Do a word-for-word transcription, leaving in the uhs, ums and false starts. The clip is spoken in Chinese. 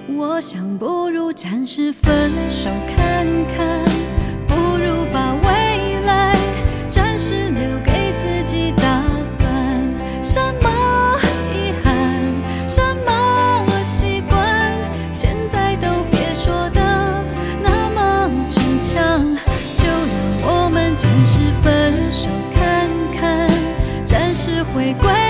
我想不如暂时分手看看，不如把未来暂时留给自己打算。什么遗憾，什么习惯，现在都别说的那么逞强，就让我们暂时分手看看，暂时回归